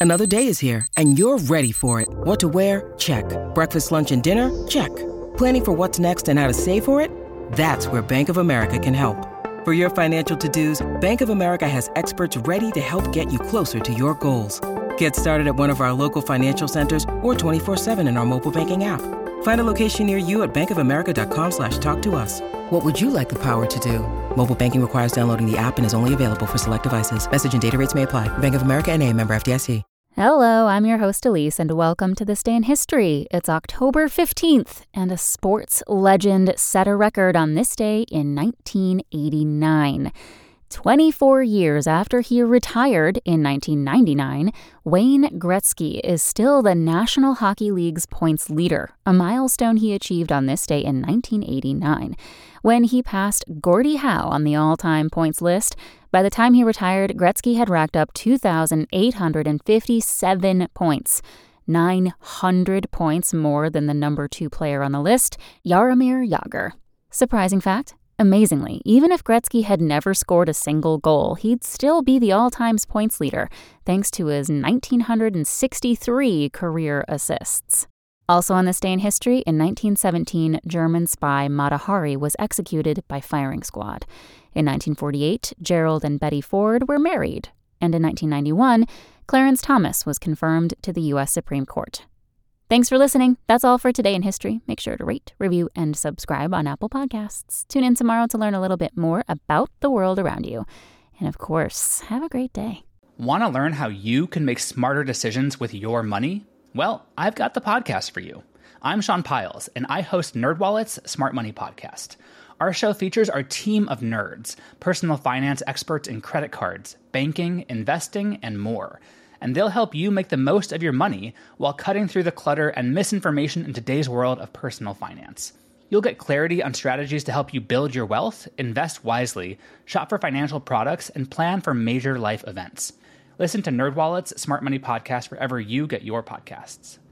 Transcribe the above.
Another day is here, and you're ready for it. What to wear? Check. Breakfast, lunch, and dinner? Check. Planning for what's next and how to save for it? That's where Bank of America can help. For your financial to-dos, Bank of America has experts ready to help get you closer to your goals. Get started at one of our local financial centers or 24/7 in our mobile banking app. Find a location near you at bankofamerica.com/talktous. What would you like the power to do? Mobile banking requires downloading the app and is only available for select devices. Message and data rates may apply. Bank of America N.A., member FDIC. Hello, I'm your host Elise, and welcome to This Day in History. It's October 15th, and a sports legend set a record on this day in 1989. 24 years after he retired in 1999, Wayne Gretzky is still the National Hockey League's points leader, a milestone he achieved on this day in 1989. When he passed Gordie Howe on the all-time points list, by the time he retired, Gretzky had racked up 2,857 points, 900 points more than the number 2 player on the list, Jaromir Jagr. Surprising fact? Amazingly, even if Gretzky had never scored a single goal, he'd still be the all-time points leader, thanks to his 1,963 career assists. Also on this day in history, in 1917, German spy Mata Hari was executed by firing squad. In 1948, Gerald and Betty Ford were married. And in 1991, Clarence Thomas was confirmed to the U.S. Supreme Court. Thanks for listening. That's all for Today in History. Make sure to rate, review, and subscribe on Apple Podcasts. Tune in tomorrow to learn a little bit more about the world around you. And of course, have a great day. Want to learn how you can make smarter decisions with your money? Well, I've got the podcast for you. I'm Sean Piles, and I host NerdWallet's Smart Money Podcast. Our show features our team of nerds, personal finance experts in credit cards, banking, investing, and more. And they'll help you make the most of your money while cutting through the clutter and misinformation in today's world of personal finance. You'll get clarity on strategies to help you build your wealth, invest wisely, shop for financial products, and plan for major life events. Listen to NerdWallet's Smart Money Podcast wherever you get your podcasts.